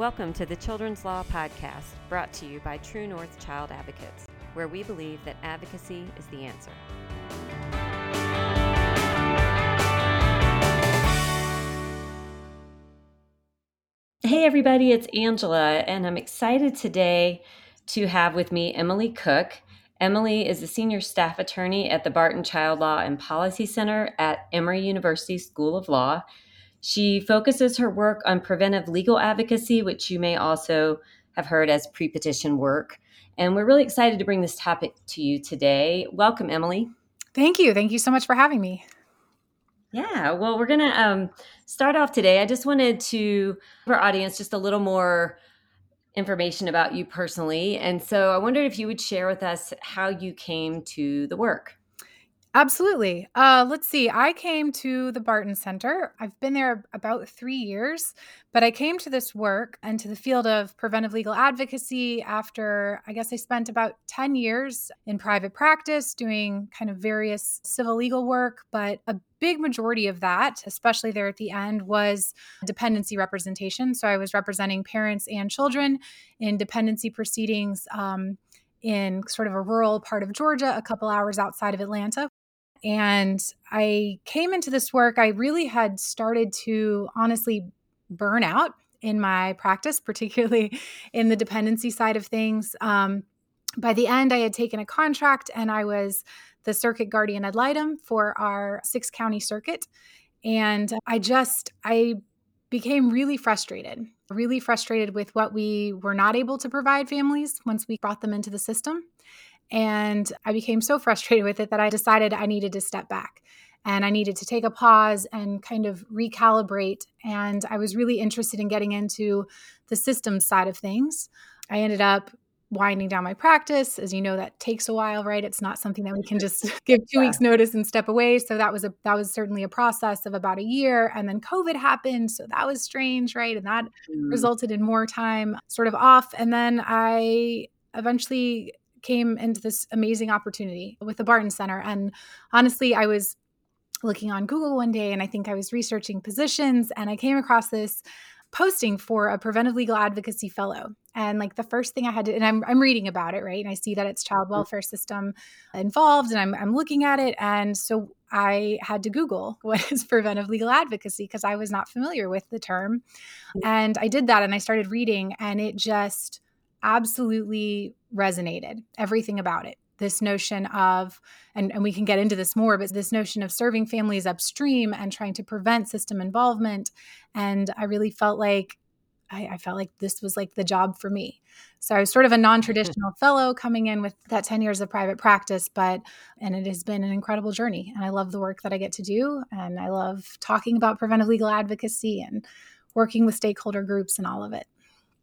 Welcome to the Children's Law Podcast, brought to you by True North Child Advocates, where we believe that advocacy is the answer. Hey everybody, it's Angela, and I'm excited today to have with me Emily Cook. Emily is a senior staff attorney at the Barton Child Law and Policy Center at Emory University School of Law. She focuses her work on preventive legal advocacy, which you may also have heard as pre-petition work. And we're really excited to bring this topic to you today. Welcome, Emily. Thank you. Thank you so much for having me. Yeah, well, we're going to start off today. I just wanted to give our audience just a little more information about you personally. And so I wondered if you would share with us how you came to the work. Absolutely. Let's see. I came to the Barton Center. I've been there about 3 years, but I came to this work and to the field of preventive legal advocacy after, I guess I spent about 10 years in private practice doing kind of various civil legal work, but a big majority of that, especially there at the end, was dependency representation. So I was representing parents and children in dependency proceedings in sort of a rural part of Georgia, a couple hours outside of Atlanta. And I came into this work, I really had started to honestly burn out in my practice, particularly in the dependency side of things. By the end, I had taken a contract and I was the circuit guardian ad litem for our 6-county circuit. And I became really frustrated with what we were not able to provide families once we brought them into the system. And I became so frustrated with it that I decided I needed to step back and I needed to take a pause and kind of recalibrate. And I was really interested in getting into the systems side of things. I ended up winding down my practice. As you know, that takes a while, right? It's not something that we can just give 2 weeks notice and step away. So that was certainly a process of about a year. And then COVID happened. So that was strange, right? And that resulted in more time sort of off. And then I eventually came into this amazing opportunity with the Barton Center. And honestly, I was looking on Google one day and I think I was researching positions and I came across this posting for a preventive legal advocacy fellow. And like the first thing I had to, and I'm reading about it, right? And I see that it's child welfare system involved and I'm looking at it. And so I had to Google what is preventive legal advocacy because I was not familiar with the term. And I did that and I started reading and it just absolutely resonated, everything about it. This notion of, and we can get into this more, but this notion of serving families upstream and trying to prevent system involvement. And I really felt like, I felt like this was like the job for me. So I was sort of a non-traditional fellow coming in with that 10 years of private practice, and it has been an incredible journey. And I love the work that I get to do. And I love talking about preventive legal advocacy and working with stakeholder groups and all of it.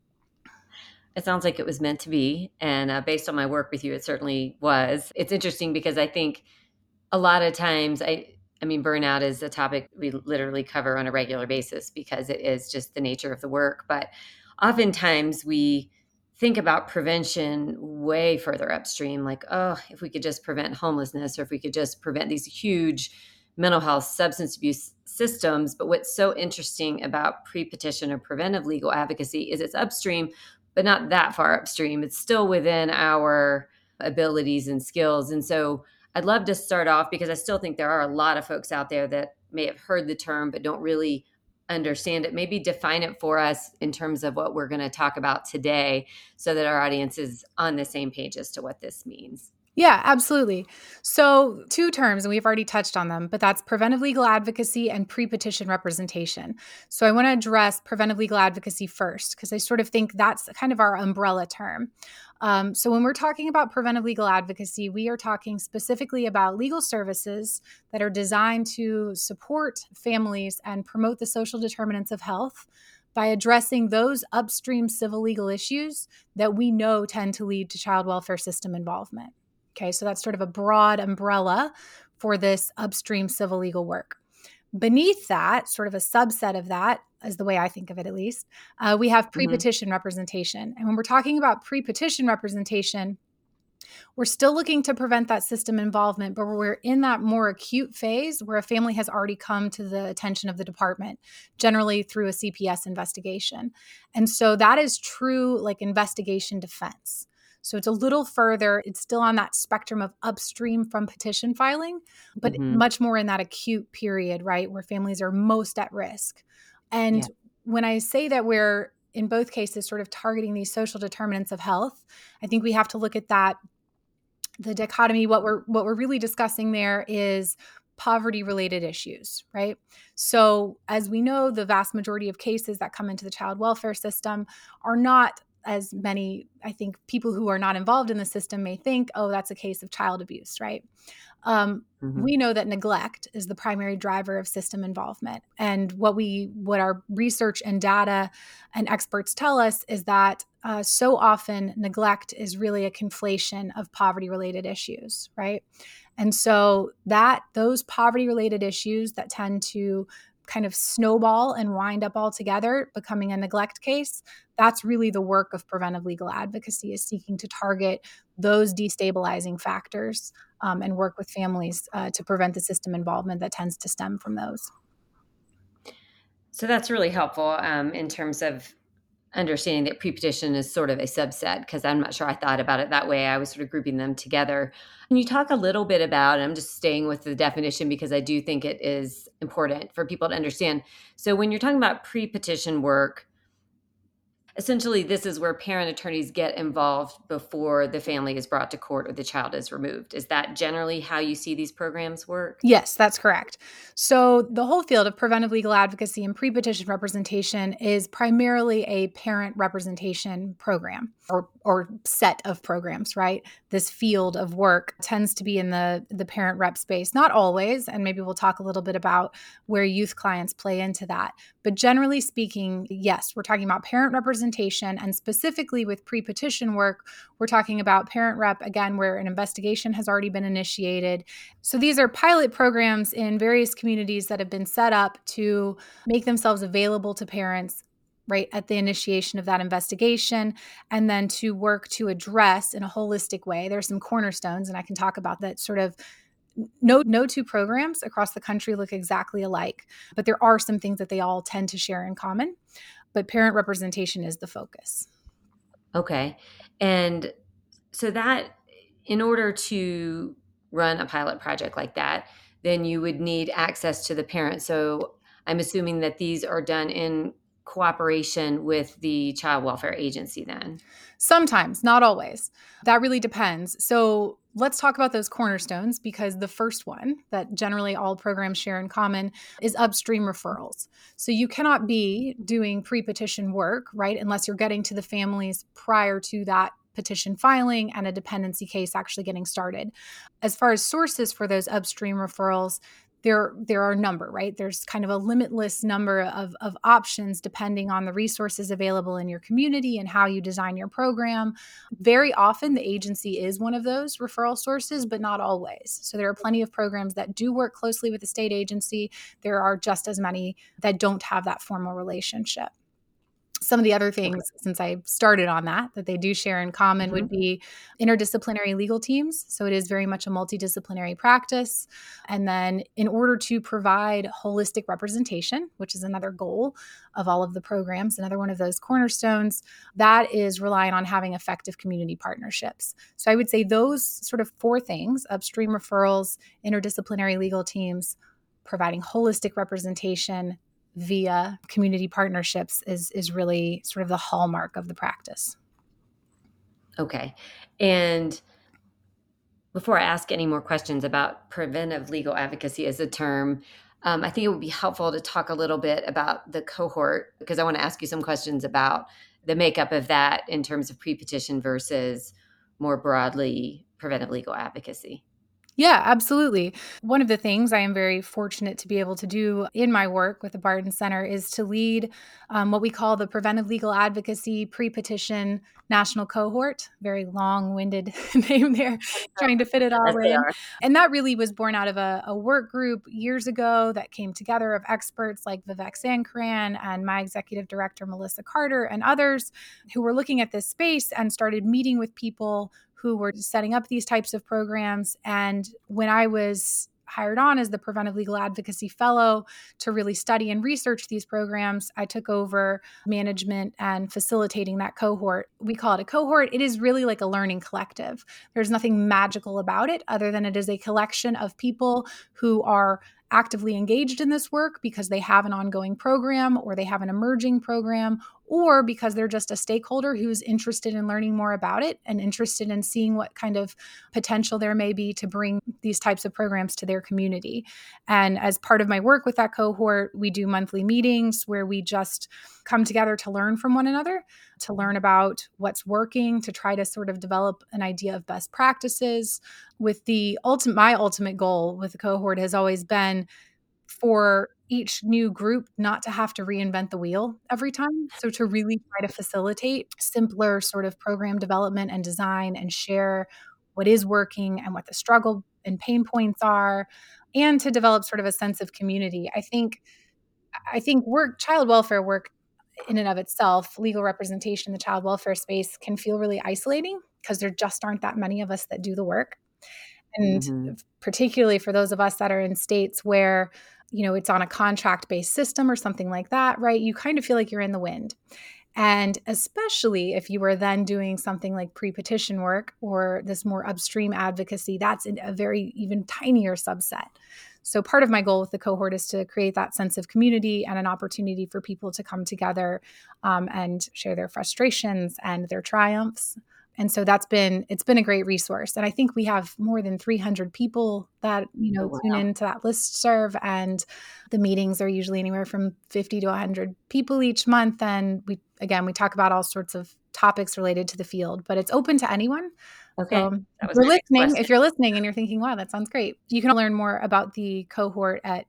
It sounds like it was meant to be. And based on my work with you, it certainly was. It's interesting because I think a lot of times, I mean, burnout is a topic we literally cover on a regular basis because it is just the nature of the work. But oftentimes we think about prevention way further upstream, like, oh, if we could just prevent homelessness or if we could just prevent these huge mental health, substance abuse systems. But what's so interesting about pre-petition or preventive legal advocacy is it's upstream, but not that far upstream. It's still within our abilities and skills. And so I'd love to start off because I still think there are a lot of folks out there that may have heard the term, but don't really understand it. Maybe define it for us in terms of what we're going to talk about today so that our audience is on the same page as to what this means. Yeah, absolutely. So 2 terms, and we've already touched on them, but that's preventive legal advocacy and pre-petition representation. So I want to address preventive legal advocacy first, because I sort of think that's kind of our umbrella term. So when we're talking about preventive legal advocacy, we are talking specifically about legal services that are designed to support families and promote the social determinants of health by addressing those upstream civil legal issues that we know tend to lead to child welfare system involvement. Okay, so that's sort of a broad umbrella for this upstream civil legal work. Beneath that, sort of a subset of that, is the way I think of it at least, we have pre-petition representation. And when we're talking about pre-petition representation, We're still looking to prevent that system involvement, but we're in that more acute phase where a family has already come to the attention of the department, generally through a CPS investigation. And so that is true like investigation defense. So it's a little further. It's still on that spectrum of upstream from petition filing, but Hmm. much more in that acute period, right, where families are most at risk. And Yeah. when I say that we're in both cases sort of targeting these social determinants of health, I think we have to look at that the dichotomy. What we're really discussing there is poverty related issues, right? So as we know, the vast majority of cases that come into the child welfare system are not as many, I think people who are not involved in the system may think, oh, that's a case of child abuse, right? Hmm. We know that neglect is the primary driver of system involvement. And what our research and data and experts tell us is that so often neglect is really a conflation of poverty related issues, right? And so that those poverty related issues that tend to kind of snowball and wind up all together, becoming a neglect case, that's really the work of preventive legal advocacy, is seeking to target those destabilizing factors and work with families to prevent the system involvement that tends to stem from those. So that's really helpful in terms of understanding that pre-petition is sort of a subset, because I'm not sure I thought about it that way. I was sort of grouping them together. Can you talk a little bit about, and I'm just staying with the definition because I do think it is important for people to understand. So when you're talking about pre-petition work, essentially, this is where parent attorneys get involved before the family is brought to court or the child is removed. Is that generally how you see these programs work? Yes, that's correct. So, the whole field of preventive legal advocacy and pre petition representation is primarily a parent representation program or set of programs, right? This field of work tends to be in the parent rep space, not always. And maybe we'll talk a little bit about where youth clients play into that. But generally speaking, yes, we're talking about parent representation. And specifically with pre petition work, we're talking about parent rep, again, where an investigation has already been initiated. So these are pilot programs in various communities that have been set up to make themselves available to parents right at the initiation of that investigation, and then to work to address in a holistic way. There's some cornerstones, and I can talk about that sort of. No two programs across the country look exactly alike, but there are some things that they all tend to share in common. But parent representation is the focus. Okay. And so that, in order to run a pilot project like that, then you would need access to the parent. So I'm assuming that these are done in cooperation with the child welfare agency then. Sometimes, not always. That really depends. So let's talk about those cornerstones, because the first one that generally all programs share in common is upstream referrals. So you cannot be doing pre petition work, right, unless you're getting to the families prior to that petition filing and a dependency case actually getting started. As far as sources for those upstream referrals, there are a number, right? There's kind of a limitless number of options depending on the resources available in your community and how you design your program. Very often, the agency is one of those referral sources, but not always. So there are plenty of programs that do work closely with the state agency. There are just as many that don't have that formal relationship. Some of the other Okay. things, since I started on that they do share in common would Mhm. be interdisciplinary legal teams. So it is very much a multidisciplinary practice. And then in order to provide holistic representation, which is another goal of all of the programs, another one of those cornerstones, that is relying on having effective community partnerships. So I would say those sort of four things: upstream referrals, interdisciplinary legal teams, providing holistic representation via community partnerships is really sort of the hallmark of the practice. Okay. And before I ask any more questions about preventive legal advocacy as a term, I think it would be helpful to talk a little bit about the cohort, because I want to ask you some questions about the makeup of that in terms of pre-petition versus more broadly preventive legal advocacy. Yeah, absolutely. One of the things I am very fortunate to be able to do in my work with the Barton Center is to lead what we call the Preventive Legal Advocacy Pre-Petition National Cohort. Very long-winded name there, trying to fit it Yes, all they in. are. And that really was born out of a work group years ago that came together of experts like Vivek Sankran and my executive director, Melissa Carter, and others who were looking at this space and started meeting with people who were setting up these types of programs. And when I was hired on as the Preventive Legal Advocacy Fellow to really study and research these programs, I took over management and facilitating that cohort. We call it a cohort. It is really like a learning collective. There's nothing magical about it other than it is a collection of people who are actively engaged in this work because they have an ongoing program or they have an emerging program, or because they're just a stakeholder who's interested in learning more about it and interested in seeing what kind of potential there may be to bring these types of programs to their community. And as part of my work with that cohort, we do monthly meetings where we just come together to learn from one another, to learn about what's working, to try to sort of develop an idea of best practices. With my ultimate goal with the cohort has always been for each new group not to have to reinvent the wheel every time. So to really try to facilitate simpler sort of program development and design and share what is working and what the struggle and pain points are, and to develop sort of a sense of community. I think child welfare work in and of itself, legal representation in the child welfare space can feel really isolating because there just aren't that many of us that do the work. And particularly for those of us that are in states where, it's on a contract-based system or something like that, right? You kind of feel like you're in the wind. And especially if you were then doing something like pre-petition work or this more upstream advocacy, that's a very even tinier subset. So part of my goal with the cohort is to create that sense of community and an opportunity for people to come together and share their frustrations and their triumphs. And so it's been a great resource. And I think we have more than 300 people that, Oh, wow. tune into that listserv, and the meetings are usually anywhere from 50 to 100 people each month. And we talk about all sorts of topics related to the field, but it's open to anyone. Okay. So That was my next question. if you're listening and you're thinking, wow, that sounds great, you can learn more about the cohort at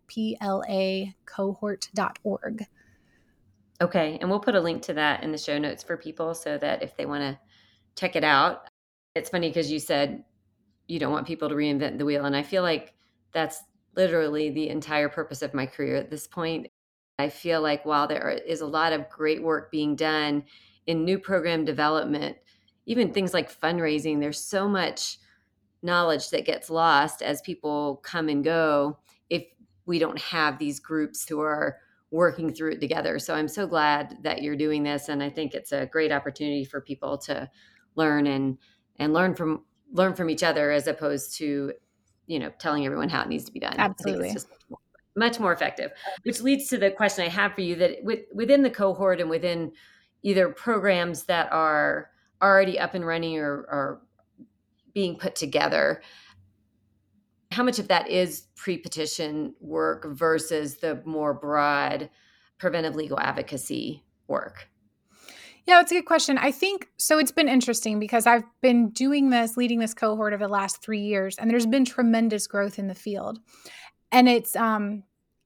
placohort.org. Okay. And we'll put a link to that in the show notes for people so that if they want to check it out. It's funny because you said you don't want people to reinvent the wheel. And I feel like that's literally the entire purpose of my career at this point. I feel like while is a lot of great work being done in new program development, even things like fundraising, there's so much knowledge that gets lost as people come and go if we don't have these groups who are working through it together. So I'm so glad that you're doing this, and I think it's a great opportunity for people to learn and learn from each other as opposed to telling everyone how it needs to be done. Absolutely. I think it's just much more effective, which leads to the question I have for you, that within the cohort and within either programs that are already up and running or being put together, how much of that is pre-petition work versus the more broad preventive legal advocacy work? Yeah, it's a good question. I think so. It's been interesting because I've been leading this cohort over the last 3 years, and there's been tremendous growth in the field. And it's not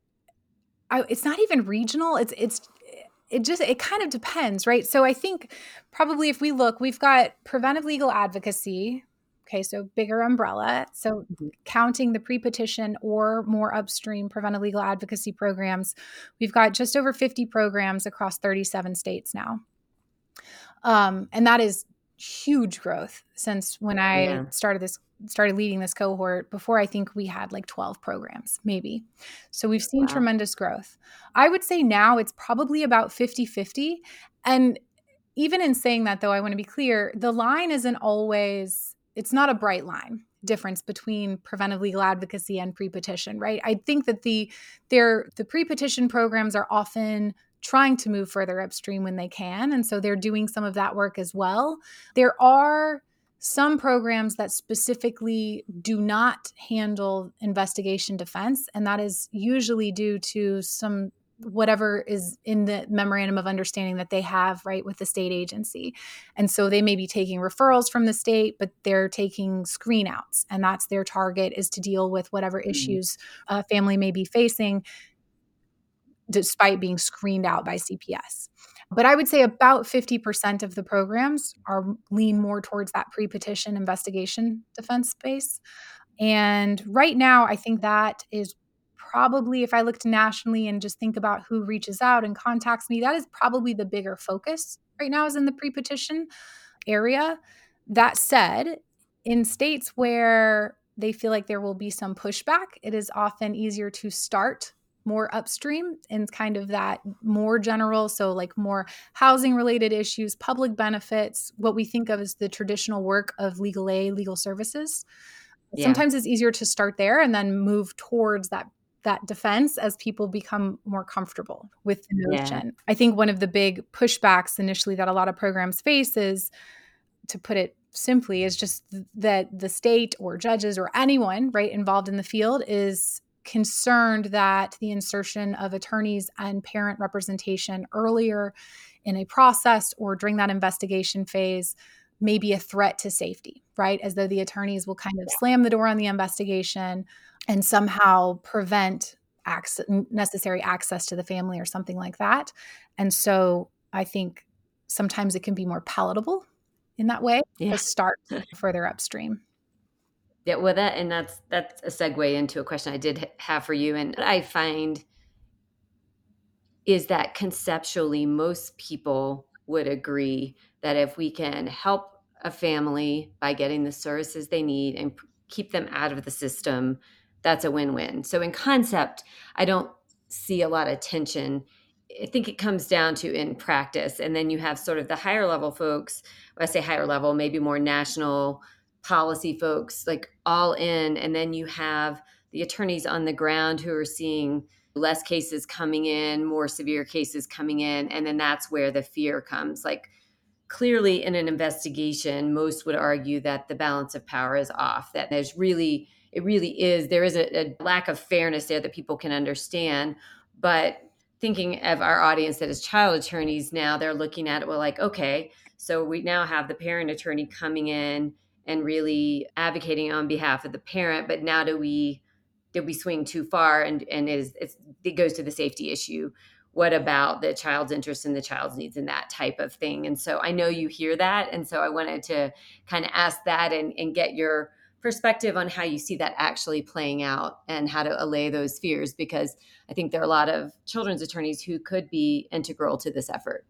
even regional. It kind of depends, right? So I think probably if we look, we've got preventive legal advocacy. Okay, so bigger umbrella. So counting the pre-petition or more upstream preventive legal advocacy programs, we've got just over 50 programs across 37 states now. And that is huge growth since when I started leading this cohort. Before, I think we had like 12 programs, maybe. So we've seen tremendous growth. I would say now it's probably about 50-50. And even in saying that, though, I want to be clear, the line isn't always, it's not a bright line difference between preventive legal advocacy and pre-petition, right? I think that the pre-petition programs are often trying to move further upstream when they can. And so they're doing some of that work as well. There are some programs that specifically do not handle investigation defense, and that is usually due to whatever is in the memorandum of understanding that they have, right, with the state agency. And so they may be taking referrals from the state, but they're taking screen outs, and that's their target, is to deal with whatever issues a family may be facing despite being screened out by CPS. But I would say about 50% of the programs lean more towards that pre-petition investigation defense space. And right now, I think that is probably, if I looked nationally and just think about who reaches out and contacts me, that is probably the bigger focus right now, is in the pre-petition area. That said, In states where they feel like there will be some pushback, it is often easier to start more upstream in kind of that more general, so like more housing related issues, public benefits, what we think of as the traditional work of legal aid, legal services. Yeah. Sometimes it's easier to start there and then move towards that defense as people become more comfortable with the Yeah. notion. I think one of the big pushbacks initially that a lot of programs face is, to put it simply, is just that the state or judges or anyone, right, involved in the field is concerned that the insertion of attorneys and parent representation earlier in a process or during that investigation phase may be a threat to safety, right? As though the attorneys will kind of slam the door on the investigation and somehow prevent necessary access to the family or something like that. And so I think sometimes it can be more palatable in that way Yeah. to start further upstream. Yeah, well, that's a segue into a question I did have for you, and I find is that conceptually most people would agree that if we can help a family by getting the services they need and keep them out of the system, that's a win-win. So in concept, I don't see a lot of tension. I think it comes down to in practice. And then you have sort of the higher level folks, when I say higher level, maybe more national policy folks, like all in. And then you have the attorneys on the ground who are seeing less cases coming in, more severe cases coming in. And then that's where the fear comes. Like clearly in an investigation, most would argue that the balance of power is off, that it really is, there is a lack of fairness there that people can understand. But thinking of our audience that is child attorneys now, they're looking at it, well, like, okay, so we now have the parent attorney coming in and really advocating on behalf of the parent, but now did we swing too far, and it goes to the safety issue. What about the child's interest and the child's needs and that type of thing? And so I know you hear that, and so I wanted to kind of ask that and get your perspective on how you see that actually playing out and how to allay those fears, because I think there are a lot of children's attorneys who could be integral to this effort.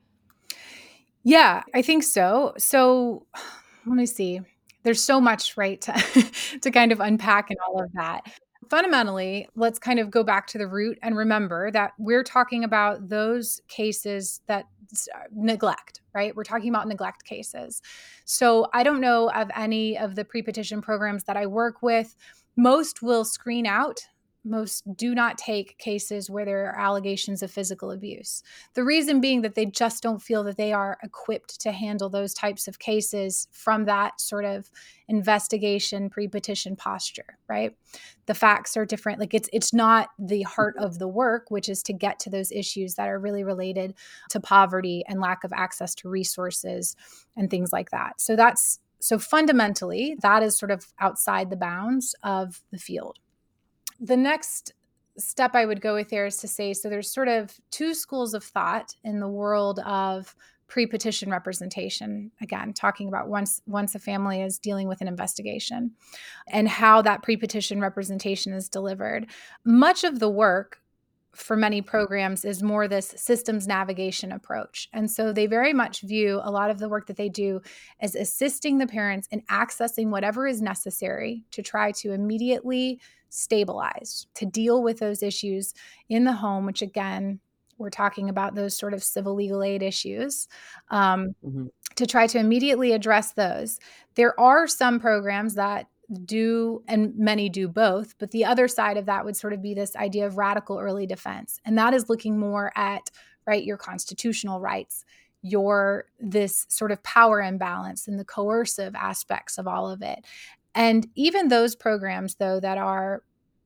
Yeah, I think so. So let me see. There's so much, right, to kind of unpack in all of that. Fundamentally, let's kind of go back to the root and remember that we're talking about those cases that neglect, right? We're talking about neglect cases. So I don't know of any of the pre-petition programs that I work with. Most will screen out. Most do not take cases where there are allegations of physical abuse. The reason being that they just don't feel that they are equipped to handle those types of cases from that sort of investigation pre-petition posture, right? The facts are different. Like it's not the heart of the work, which is to get to those issues that are really related to poverty and lack of access to resources and things like that. So fundamentally, that is sort of outside the bounds of the field. The next step I would go with there is to say, so there's sort of two schools of thought in the world of pre-petition representation. Again, talking about once a family is dealing with an investigation and how that pre-petition representation is delivered. Much of the work for many programs is more this systems navigation approach. And so they very much view a lot of the work that they do as assisting the parents in accessing whatever is necessary to try to immediately stabilize, to deal with those issues in the home, which again, we're talking about those sort of civil legal aid issues, Mhm. to try to immediately address those. There are some programs that do, and many do both, but the other side of that would sort of be this idea of radical early defense. And that is looking more at, right, your constitutional rights, this sort of power imbalance and the coercive aspects of all of it. And even those programs, though, that are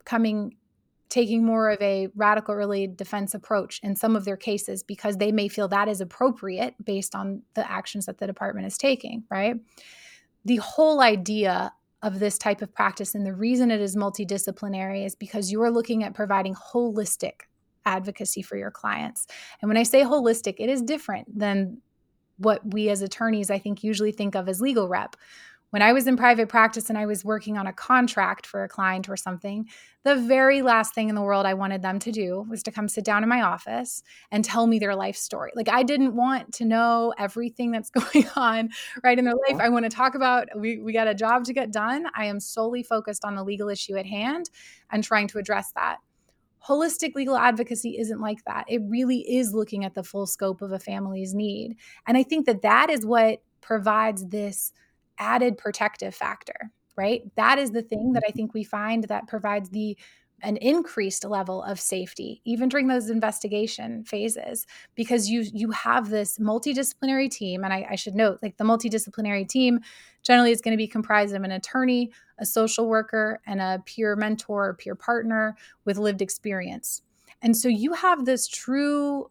taking more of a radical early defense approach in some of their cases because they may feel that is appropriate based on the actions that the department is taking, right? The whole idea of this type of practice and the reason it is multidisciplinary is because you are looking at providing holistic advocacy for your clients. And when I say holistic, it is different than what we as attorneys, I think, usually think of as legal rep. When I was in private practice and I was working on a contract for a client or something, the very last thing in the world I wanted them to do was to come sit down in my office and tell me their life story. Like, I didn't want to know everything that's going on right in their life. I want to talk about, we got a job to get done. I am solely focused on the legal issue at hand and trying to address that. Holistic legal advocacy isn't like that. It really is looking at the full scope of a family's need. And I think that that is what provides this added protective factor, right? That is the thing that I think we find that provides an increased level of safety, even during those investigation phases, because you have this multidisciplinary team. And I should note, like, the multidisciplinary team generally is going to be comprised of an attorney, a social worker, and a peer mentor or peer partner with lived experience. And so you have this true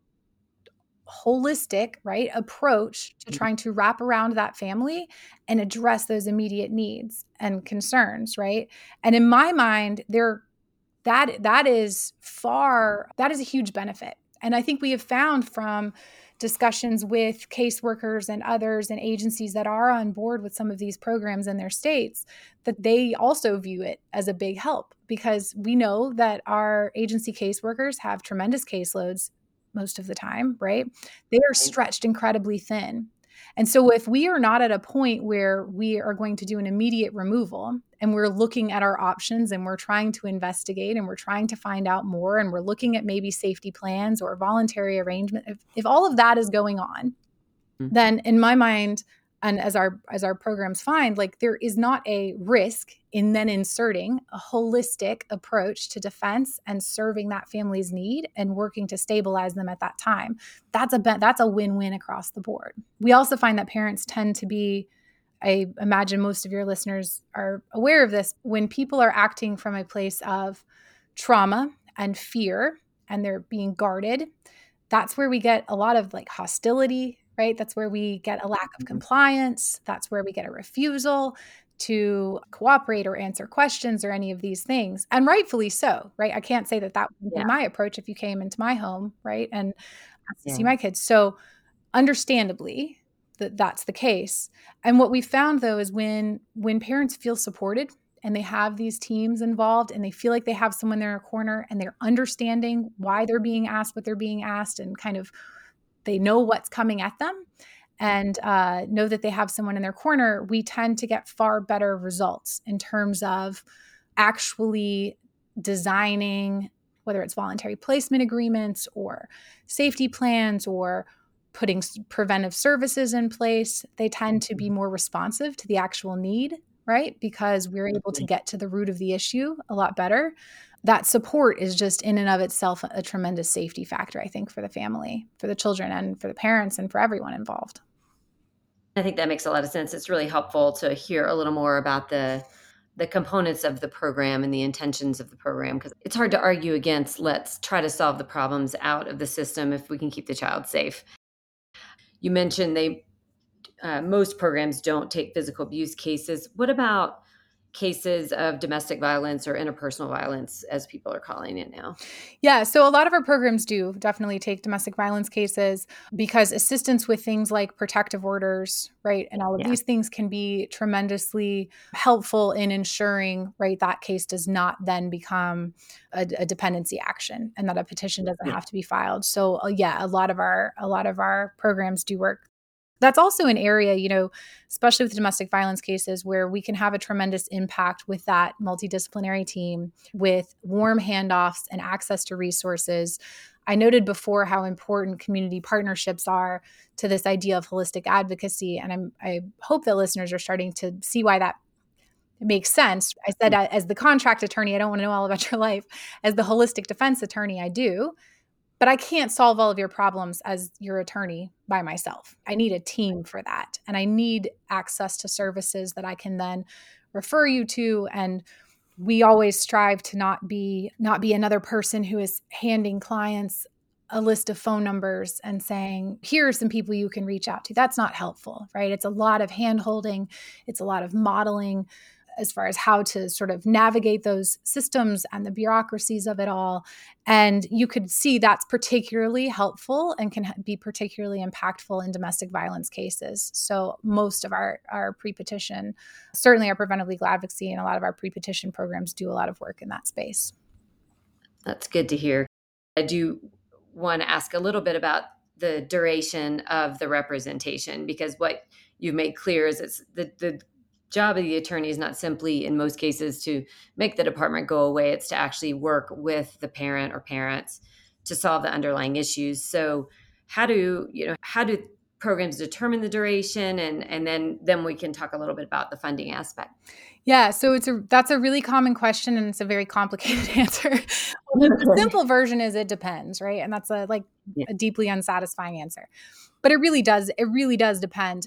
holistic, right, approach to trying to wrap around that family and address those immediate needs and concerns, right? And in my mind, that is a huge benefit. And I think we have found from discussions with caseworkers and others and agencies that are on board with some of these programs in their states that they also view it as a big help, because we know that our agency caseworkers have tremendous caseloads most of the time, right? They are stretched incredibly thin. And so if we are not at a point where we are going to do an immediate removal and we're looking at our options and we're trying to investigate and we're trying to find out more and we're looking at maybe safety plans or voluntary arrangement, if all of that is going on, then in my mind, and as our programs find, like, there is not a risk in then inserting a holistic approach to defense and serving that family's need and working to stabilize them at that time. That's a win-win across the board. We also find that parents tend to be, I imagine most of your listeners are aware of this, when people are acting from a place of trauma and fear and they're being guarded, that's where we get a lot of, like, hostility, right? That's where we get a lack of compliance. That's where we get a refusal to cooperate or answer questions or any of these things. And rightfully so, right? I can't say that that would be my approach if you came into my home, right, and asked to see my kids. So understandably, that's the case. And what we found, though, is when parents feel supported and they have these teams involved and they feel like they have someone in their corner and they're understanding why they're being asked what they're being asked, and kind of they know what's coming at them and know that they have someone in their corner, we tend to get far better results in terms of actually designing, whether it's voluntary placement agreements or safety plans or putting preventive services in place. They tend to be more responsive to the actual need, right? Because we're able to get to the root of the issue a lot better. That support is just in and of itself a tremendous safety factor, I think, for the family, for the children, and for the parents, and for everyone involved. I think that makes a lot of sense. It's really helpful to hear a little more about the components of the program and the intentions of the program, because it's hard to argue against let's try to solve the problems out of the system if we can keep the child safe. You mentioned most programs don't take physical abuse cases. What about cases of domestic violence or interpersonal violence, as people are calling it now? Yeah, so a lot of our programs do definitely take domestic violence cases, because assistance with things like protective orders, right, and all of these things can be tremendously helpful in ensuring, right, that case does not then become a dependency action and that a petition doesn't have to be filed. So a lot of our programs do work. That's also an area, especially with domestic violence cases, where we can have a tremendous impact with that multidisciplinary team with warm handoffs and access to resources. I noted before how important community partnerships are to this idea of holistic advocacy. And I hope that listeners are starting to see why that makes sense. I said, as the contract attorney, I don't want to know all about your life. As the holistic defense attorney, I do. But I can't solve all of your problems as your attorney by myself. I need a team for that. And I need access to services that I can then refer you to. And we always strive to not be another person who is handing clients a list of phone numbers and saying, here are some people you can reach out to. That's not helpful, right? It's a lot of hand holding. It's a lot of modeling as far as how to sort of navigate those systems and the bureaucracies of it all. And you could see that's particularly helpful and can be particularly impactful in domestic violence cases. So most of our pre-petition, certainly our preventive legal advocacy and a lot of our pre-petition programs do a lot of work in that space. That's good to hear. I do want to ask a little bit about the duration of the representation, because what you've made clear is it's the job of the attorney is not simply, in most cases, to make the department go away. It's to actually work with the parent or parents to solve the underlying issues. So how do programs determine the duration, and then we can talk a little bit about the funding aspect. Yeah, so that's a really common question, and it's a very complicated answer. The simple version is it depends, right? And that's a deeply unsatisfying answer. But it really does depend.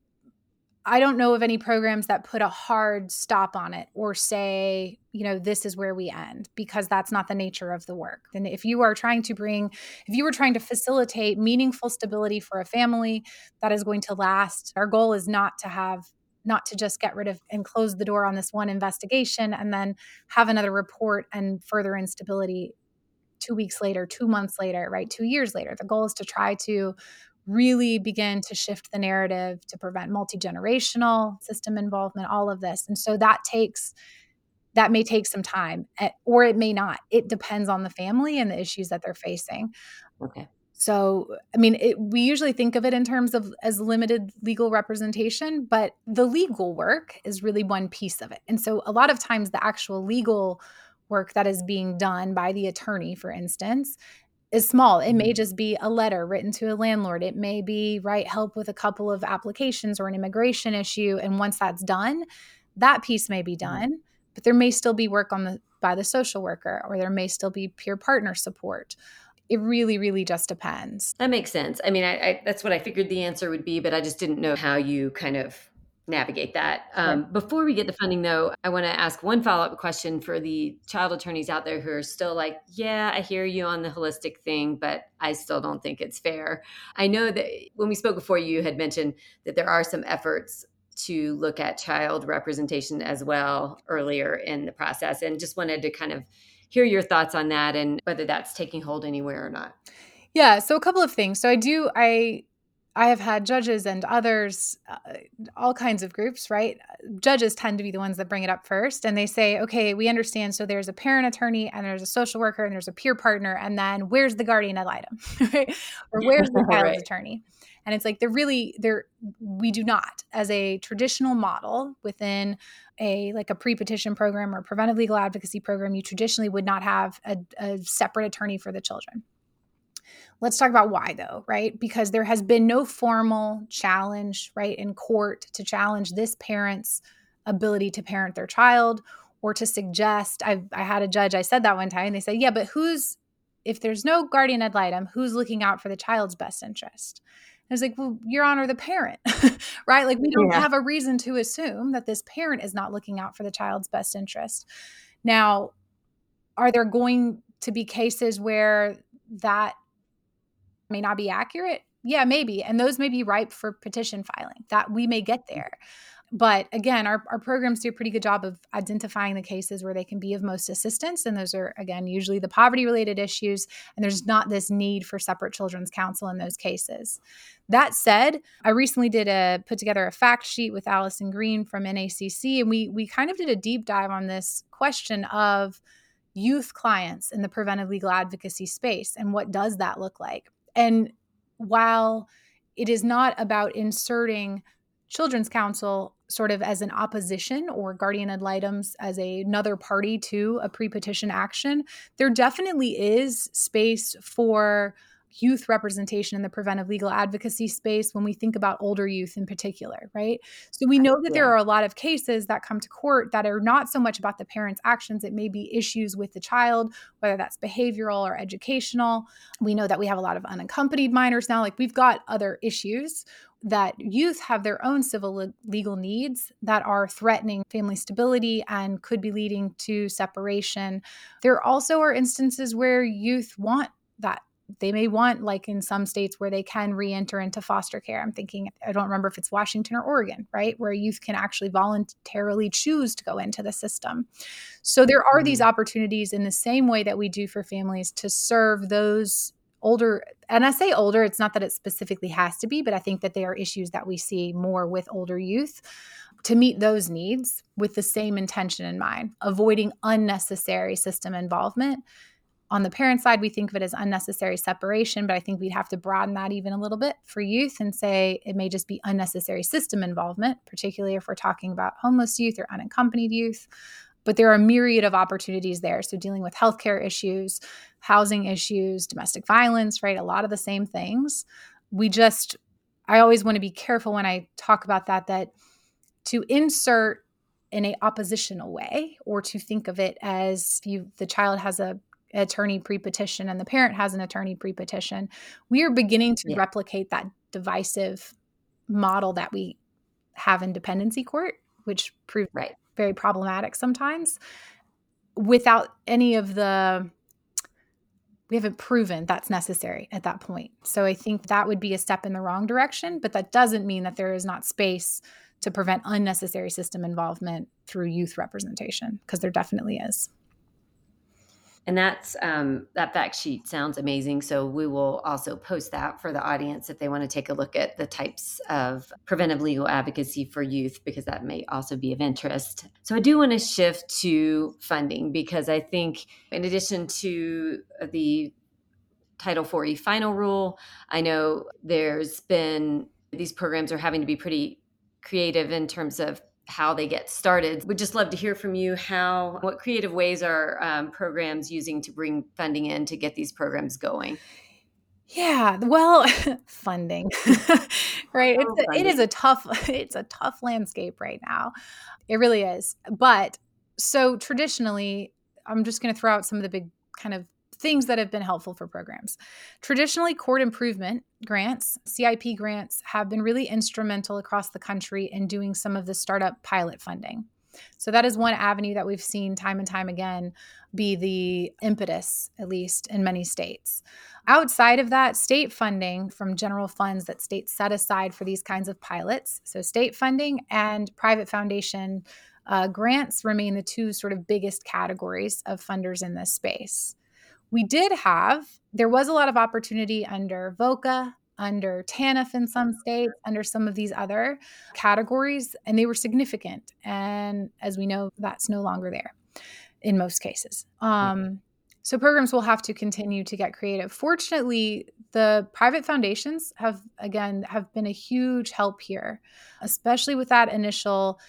I don't know of any programs that put a hard stop on it or say, this is where we end, because that's not the nature of the work. And if you were trying to facilitate meaningful stability for a family that is going to last, our goal is not to just get rid of and close the door on this one investigation and then have another report and further instability 2 weeks later, 2 months later, right? 2 years later. The goal is to try to really begin to shift the narrative to prevent multi-generational system involvement, all of this. And so that may take some time, or it may not. It depends on the family and the issues that they're facing. Okay. So, we usually think of it in terms of as limited legal representation, but the legal work is really one piece of it. And so a lot of times the actual legal work that is being done by the attorney, for instance, is small. It may just be a letter written to a landlord. It may be help with a couple of applications or an immigration issue. And once that's done, that piece may be done, but there may still be work by the social worker, or there may still be peer partner support. It really, really just depends. That makes sense. I that's what I figured the answer would be, but I just didn't know how you kind of navigate that. Sure. Before we get to funding, though, I want to ask one follow-up question for the child attorneys out there who are still like, yeah, I hear you on the holistic thing, but I still don't think it's fair. I know that when we spoke before, you had mentioned that there are some efforts to look at child representation as well earlier in the process, and just wanted to kind of hear your thoughts on that and whether that's taking hold anywhere or not. Yeah, so a couple of things. So I have had judges and others, all kinds of groups, right? Judges tend to be the ones that bring it up first, and they say, okay, we understand. So there's a parent attorney, and there's a social worker, and there's a peer partner, and then where's the guardian ad litem, right? Or where's the child's Right. attorney? And it's like we do not, as a traditional model within a pre-petition program or preventive legal advocacy program, you traditionally would not have a separate attorney for the children. Let's talk about why, though, right? Because there has been no formal challenge, right, in court to challenge this parent's ability to parent their child, or to suggest. I had a judge, I said that one time, and they said, yeah, but if there's no guardian ad litem, who's looking out for the child's best interest? I was like, well, Your Honor, the parent, right? We don't have a reason to assume that this parent is not looking out for the child's best interest. Now, are there going to be cases where that may not be accurate? Yeah, maybe. And those may be ripe for petition filing. That we may get there. But again, our programs do a pretty good job of identifying the cases where they can be of most assistance. And those are, again, usually the poverty-related issues. And there's not this need for separate children's counsel in those cases. That said, I recently put together a fact sheet with Allison Green from NACC. And we kind of did a deep dive on this question of youth clients in the preventive legal advocacy space. And what does that look like? And while it is not about inserting children's counsel sort of as an opposition or guardian ad litems as another party to a pre-petition action, there definitely is space for youth representation in the preventive legal advocacy space when we think about older youth in particular, right? So we know that there are a lot of cases that come to court that are not so much about the parent's actions. It may be issues with the child, whether that's behavioral or educational. We know that we have a lot of unaccompanied minors now. We've got other issues that youth have their own civil legal needs that are threatening family stability and could be leading to separation. There also are instances where youth want that They may want, like in some states where they can re-enter into foster care. I'm thinking, I don't remember if it's Washington or Oregon, right? Where youth can actually voluntarily choose to go into the system. So there are these Mhm. opportunities in the same way that we do for families to serve those older. And I say older, it's not that it specifically has to be, but I think that they are issues that we see more with older youth, to meet those needs with the same intention in mind, avoiding unnecessary system involvement. On the parent side, we think of it as unnecessary separation, but I think we'd have to broaden that even a little bit for youth and say it may just be unnecessary system involvement, particularly if we're talking about homeless youth or unaccompanied youth. But there are a myriad of opportunities there. So dealing with healthcare issues, housing issues, domestic violence, right? A lot of the same things. I always want to be careful when I talk about that to insert in a oppositional way, or to think of it as the child has a attorney pre-petition and the parent has an attorney pre-petition, we are beginning to Yeah. replicate that divisive model that we have in dependency court, which proves Right. very problematic sometimes, without any of the we haven't proven that's necessary at that point. So I think that would be a step in the wrong direction, but that doesn't mean that there is not space to prevent unnecessary system involvement through youth representation, because there definitely is. And that fact sheet sounds amazing. So we will also post that for the audience if they want to take a look at the types of preventive legal advocacy for youth, because that may also be of interest. So I do want to shift to funding, because I think in addition to the Title 4E final rule, I know these programs are having to be pretty creative in terms of how they get started. Would just love to hear from you what creative ways are programs using to bring funding in to get these programs going? Yeah, well, funding, right? Oh, It is funding. a tough it's a tough landscape right now. It really is. But so traditionally, I'm just going to throw out some of the big kind of things that have been helpful for programs. Traditionally, court improvement grants, CIP grants, have been really instrumental across the country in doing some of the startup pilot funding. So that is one avenue that we've seen time and time again be the impetus, at least in many states. Outside of that, state funding from general funds that states set aside for these kinds of pilots, so state funding and private foundation grants remain the two sort of biggest categories of funders in this space. There was a lot of opportunity under VOCA, under TANF in some states, under some of these other categories, and they were significant. And as we know, that's no longer there in most cases. So programs will have to continue to get creative. Fortunately, the private foundations have been a huge help here, especially with that initial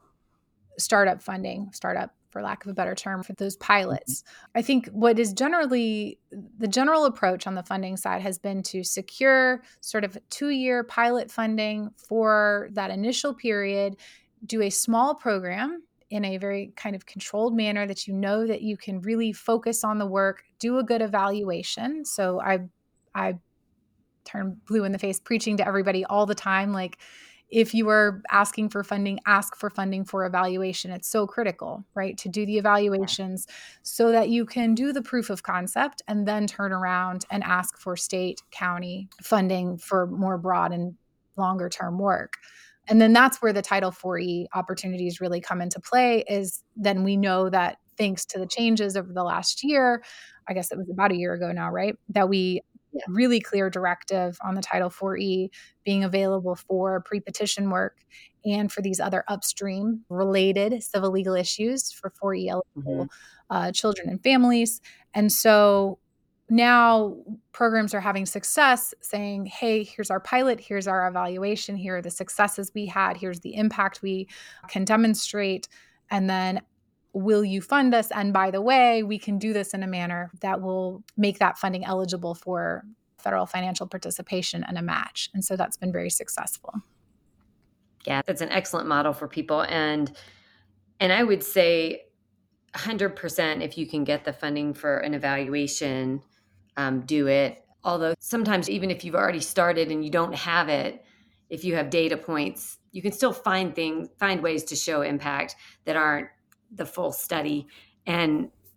startup for lack of a better term, for those Mhm. pilots. I think what is generally the general approach on the funding side has been to secure sort of 2-year pilot funding for that initial period, do a small program in a very kind of controlled manner that you know that you can really focus on the work, do a good evaluation. So I turn blue in the face preaching to everybody all the time, like, if you are asking for funding, ask for funding for evaluation. It's so critical, right? To do the Yeah. evaluations so that you can do the proof of concept and then turn around and ask for state, county funding for more broad and longer term work. And then that's where the Title 4E opportunities really come into play, is then we know that thanks to the changes over the last year, I guess it was about a year ago now, right? That we Yeah. really clear directive on the Title 4E being available for pre-petition work and for these other upstream related civil legal issues for 4E Mhm. eligible children and families. And so now programs are having success saying, hey, here's our pilot, here's our evaluation, here are the successes we had, here's the impact we can demonstrate. And then will you fund us? And by the way, we can do this in a manner that will make that funding eligible for federal financial participation and a match. And so that's been very successful. Yeah, that's an excellent model for people. And I would say 100%, if you can get the funding for an evaluation, do it. Although sometimes, even if you've already started and you don't have it, if you have data points, you can still find ways to show impact that aren't the full study. And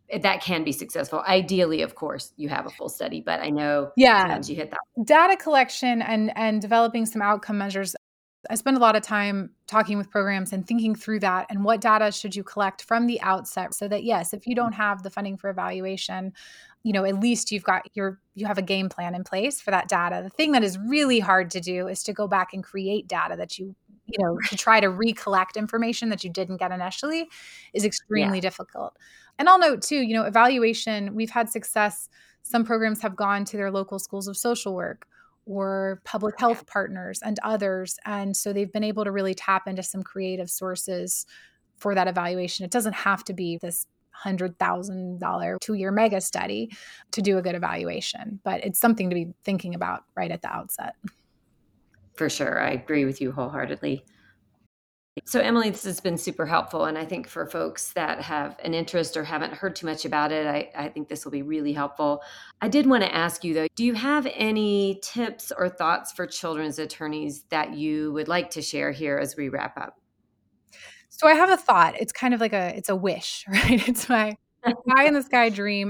that can be successful. Ideally, of course, you have a full study, but I know Yeah. sometimes you hit that. Data collection and developing some outcome measures. I spend a lot of time talking with programs and thinking through that and what data should you collect from the outset so that, yes, if you don't have the funding for evaluation, at least you have a game plan in place for that data. The thing that is really hard to do is to go back and create data that to try to recollect information that you didn't get initially is extremely Yeah. difficult. And I'll note too, evaluation, we've had success. Some programs have gone to their local schools of social work or public health partners and others. And so they've been able to really tap into some creative sources for that evaluation. It doesn't have to be this $100,000 2-year mega study to do a good evaluation, but it's something to be thinking about right at the outset. For sure. I agree with you wholeheartedly. So, Emily, this has been super helpful. And I think for folks that have an interest or haven't heard too much about it, I think this will be really helpful. I did want to ask you, though, do you have any tips or thoughts for children's attorneys that you would like to share here as we wrap up? So I have a thought. It's kind of like it's a wish, right? It's my pie in the sky dream.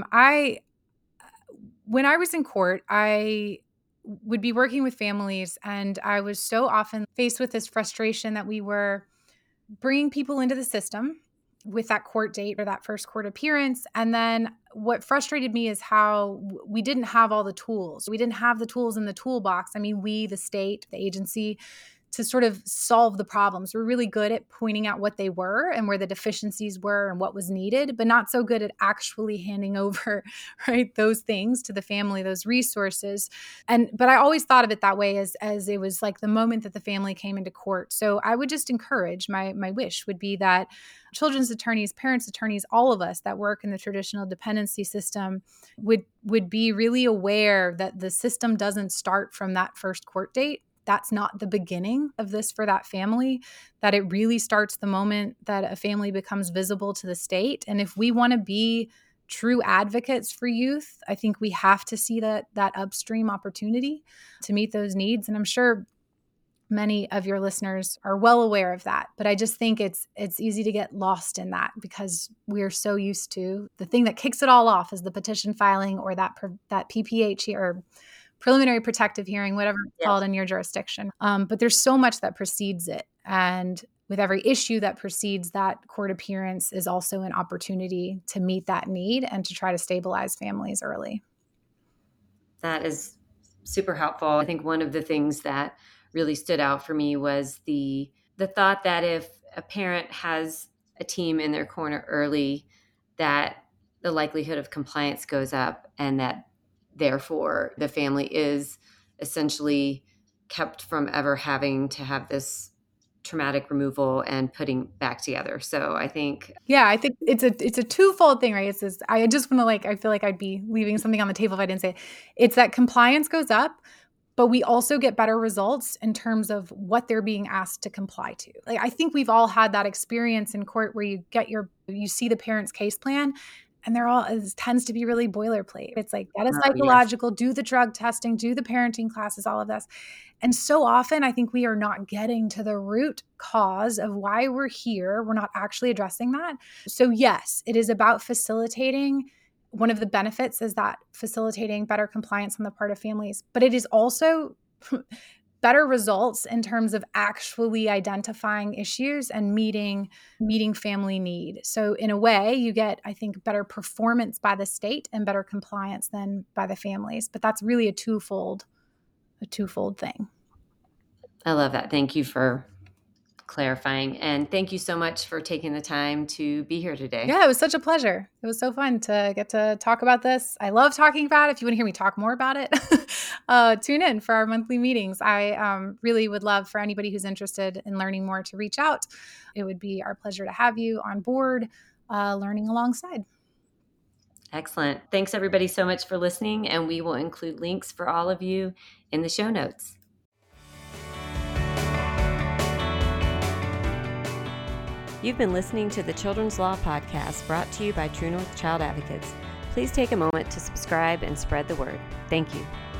When I was in court, I would be working with families, and I was so often faced with this frustration that we were bringing people into the system with that court date or that first court appearance. And then what frustrated me is how we didn't have all the tools. We didn't have the tools in the toolbox. I mean, we, the state, the agency, to sort of solve the problems. We're really good at pointing out what they were and where the deficiencies were and what was needed, but not so good at actually handing over, right, those things to the family, those resources. But I always thought of it that way as it was like the moment that the family came into court. So I would just encourage, my wish would be that children's attorneys, parents' attorneys, all of us that work in the traditional dependency system would be really aware that the system doesn't start from that first court date. That's not the beginning of this for that family, that it really starts the moment that a family becomes visible to the state. And if we want to be true advocates for youth, I think we have to see that upstream opportunity to meet those needs. And I'm sure many of your listeners are well aware of that, but I just think it's easy to get lost in that because we're so used to the thing that kicks it all off is the petition filing or that PPH or preliminary protective hearing, whatever it's called in your jurisdiction. But there's so much that precedes it. And with every issue that precedes that court appearance is also an opportunity to meet that need and to try to stabilize families early. That is super helpful. I think one of the things that really stood out for me was the thought that if a parent has a team in their corner early, that the likelihood of compliance goes up and that therefore the family is essentially kept from ever having to have this traumatic removal and putting back together. So I think it's a twofold thing, right? It's this, I just want to I feel like I'd be leaving something on the table if I didn't say it. It's that compliance goes up, but we also get better results in terms of what they're being asked to comply to. Like, I think we've all had that experience in court where you see the parent's case plan and it tends to be really boilerplate. It's like, get a psychological, do the drug testing, do the parenting classes, all of this. And so often I think we are not getting to the root cause of why we're here. We're not actually addressing that. So yes, it is about facilitating. One of the benefits is that facilitating better compliance on the part of families, but it is also better results in terms of actually identifying issues and meeting family need. So in a way, you get, I think, better performance by the state and better compliance than by the families. But that's really a twofold thing. I love that. Thank you for clarifying. And thank you so much for taking the time to be here today. Yeah, it was such a pleasure. It was so fun to get to talk about this. I love talking about it. If you want to hear me talk more about it, tune in for our monthly meetings. I really would love for anybody who's interested in learning more to reach out. It would be our pleasure to have you on board, learning alongside. Excellent. Thanks everybody so much for listening, and we will include links for all of you in the show notes. You've been listening to the Children's Law Podcast brought to you by True North Child Advocates. Please take a moment to subscribe and spread the word. Thank you.